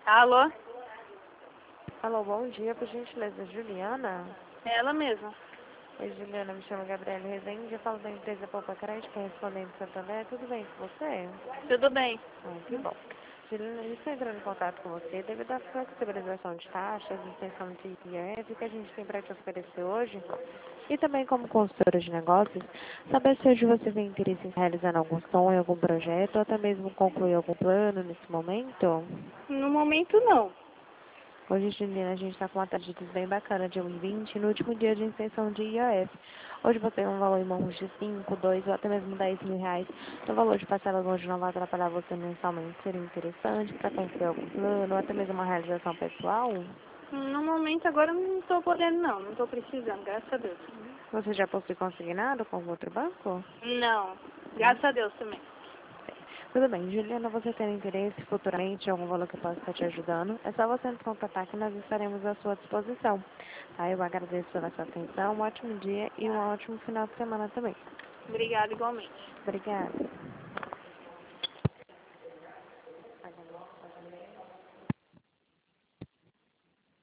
Alô? Alô, bom dia, por gentileza, Juliana? É ela mesma. Oi, Juliana, me chamo Gabriela Rezende, eu falo da empresa Poupa Crédito, respondendo Santander, tudo bem com você? Tudo bem? Que bom. Juliana, a gente está entrando em contato com você devido à flexibilização de taxas, extensão de IRS que a gente tem para te oferecer hoje. E também como consultora de negócios, saber se hoje você tem interesse em realizar algum sonho, algum projeto, ou até mesmo concluir algum plano nesse momento. No momento, não. Hoje, Juliana, a gente está com uma taxa de juros bem bacana, de 1,20 no último dia de isenção de IOF. Hoje você tem um valor em mãos de 5, 2 ou até mesmo 10 mil reais. Então, o valor de parcela hoje não vai atrapalhar você mensalmente. Seria interessante para concluir algum plano ou até mesmo uma realização pessoal? No momento, agora eu não estou podendo, não. Não estou precisando, graças a Deus. Você já possui consignado com algum outro banco? Não. Não? Graças a Deus também. Tudo bem, Juliana, você tem interesse futuramente em algum valor que eu possa estar te ajudando? É só você nos contatar que nós estaremos à sua disposição. Tá? Eu agradeço pela sua atenção, um ótimo dia e um ótimo final de semana também. Obrigada igualmente. Obrigada.